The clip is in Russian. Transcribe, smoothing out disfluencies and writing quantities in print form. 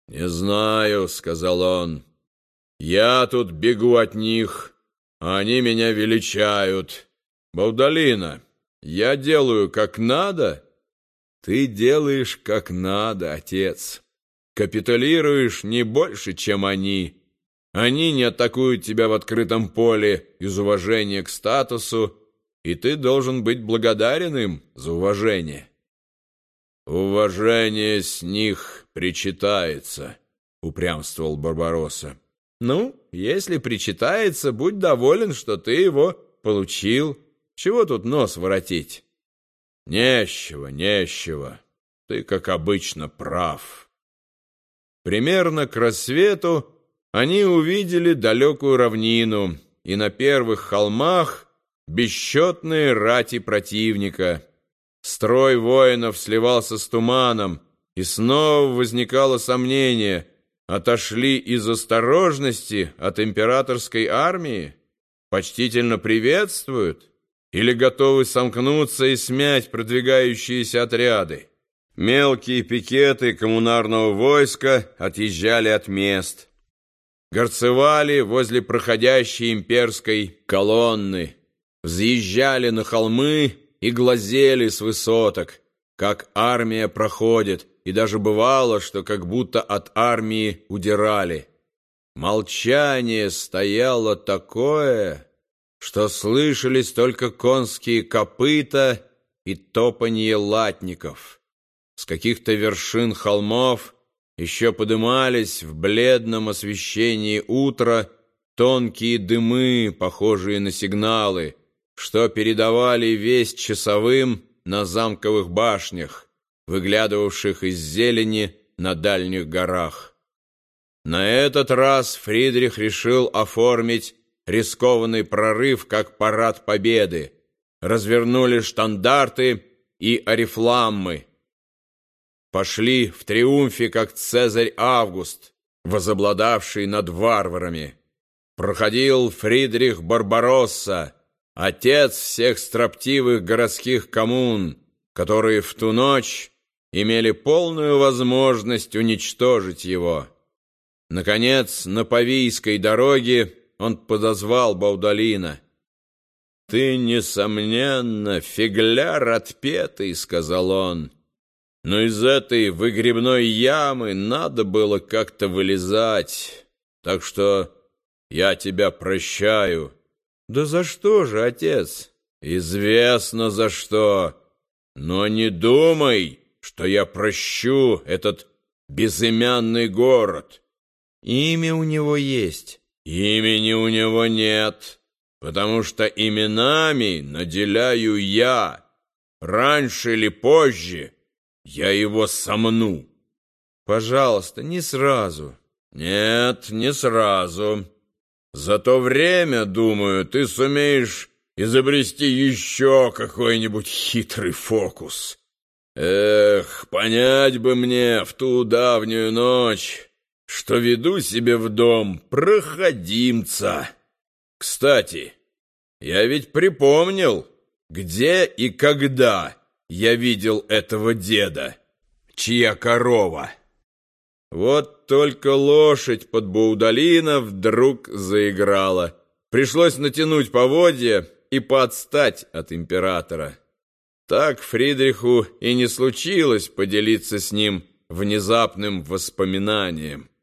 «Не знаю», — сказал он, — «я тут бегу от них, а они меня величают. Баудалина, я делаю как надо?» «Ты делаешь как надо, отец. Капитулируешь не больше, чем они. Они не атакуют тебя в открытом поле из уважения к статусу, и ты должен быть благодарен им за уважение». «Уважение с них причитается», — упрямствовал Барбаросса. «Ну, если причитается, будь доволен, что ты его получил. Чего тут нос воротить?» «Нечего, нечего. Ты, как обычно, прав». Примерно к рассвету они увидели далекую равнину, и на первых холмах бесчетные рати противника. Строй воинов сливался с туманом, и снова возникало сомнение: отошли из осторожности от императорской армии? Почтительно приветствуют? Или готовы сомкнуться и смять продвигающиеся отряды? Мелкие пикеты коммунарного войска отъезжали от мест, горцевали возле проходящей имперской колонны, взъезжали на холмы и глазели с высоток, как армия проходит, и даже бывало, что как будто от армии удирали. Молчание стояло такое, что слышались только конские копыта и топанье латников. С каких-то вершин холмов еще подымались в бледном освещении утра тонкие дымы, похожие на сигналы, что передавали весть часовым на замковых башнях, выглядывавших из зелени на дальних горах. На этот раз Фридрих решил оформить рискованный прорыв как парад победы. Развернули штандарты и орифламмы. Пошли в триумфе, как Цезарь Август, возобладавший над варварами. Проходил Фридрих Барбаросса, отец всех строптивых городских коммун, которые в ту ночь имели полную возможность уничтожить его. Наконец, на Павийской дороге он подозвал Баудалина. «Ты, несомненно, фигляр отпетый», — сказал он, — «но из этой выгребной ямы надо было как-то вылезать, так что я тебя прощаю». «Да за что же, отец?» «Известно за что, но не думай, что я прощу этот безымянный город». «Имя у него есть». «Имени у него нет, потому что именами наделяю я. Раньше или позже я его сомну». «Пожалуйста, не сразу». «Нет, не сразу. За то время, думаю, ты сумеешь изобрести еще какой-нибудь хитрый фокус. Эх, понять бы мне в ту давнюю ночь, что веду себе в дом проходимца. Кстати, я ведь припомнил, где и когда я видел этого деда, чья корова». Вот только лошадь под Баудалина вдруг заиграла. Пришлось натянуть поводья и поотстать от императора. Так Фридриху и не случилось поделиться с ним внезапным воспоминанием.